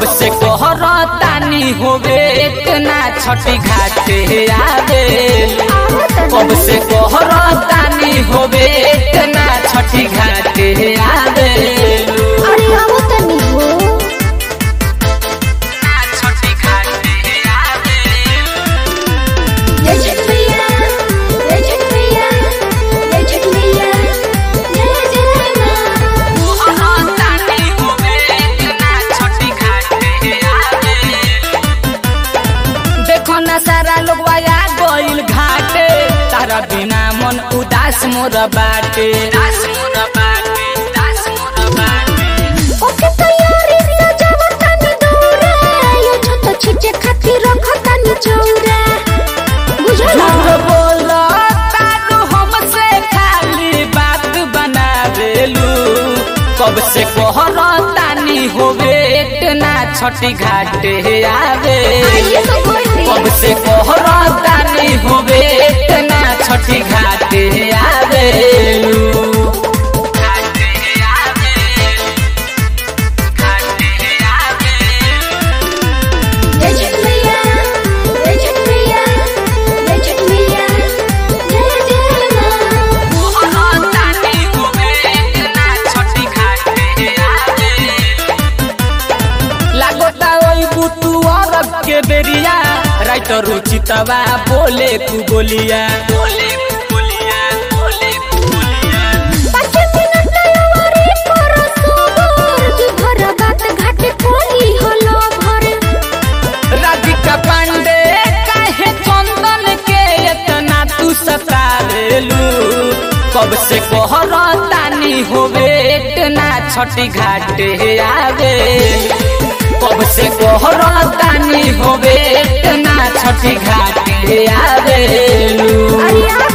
कब से कहरतानी होवे इतना छठी घाटे आवेल। कब से कहरतानी होवे इतना छठी घाटे आवेल। अरे आओ तनी हो छठी घाटे आवेल। जय छठ मैया जय छठ मैया जय छठ मैया जय जय मां। कहरतानी होवे इतना छठी घाटे आवेल। देखो ना सारा लोग आया गइल घाटे, तारा बिना मन उदास मोर बाटे। ओके तैयारी सजावा तनी दौरा, यो छोट छिटे खातिर रख तनी चौरा। बुझला बोलो तारू हमसे खाली बात बना देलू। कब से कहरतानी होवे इतना छठी घाटे आवे। ये तो कोई कब से कहरतानी होवे इतना छठी घाटे आवेलू। जय छठ मैया जय छठ मैया जय छठ मैया जय जय मां। लागोता ओई बुतु औरत के बेरिया, राइत रुचितवा बोले तू बोलिया। 5 मिनट नयवारी पर सोबर, जी भर बात घाटे कोई हलो भर। राधिका पांडे काहे चंदन के इतना तू सतावेलू। कब से कहरतानी होवे इतना छठी घाटे आवे। कब से कहरतानी होवे इतना छठी घाटे आवेलू। अरे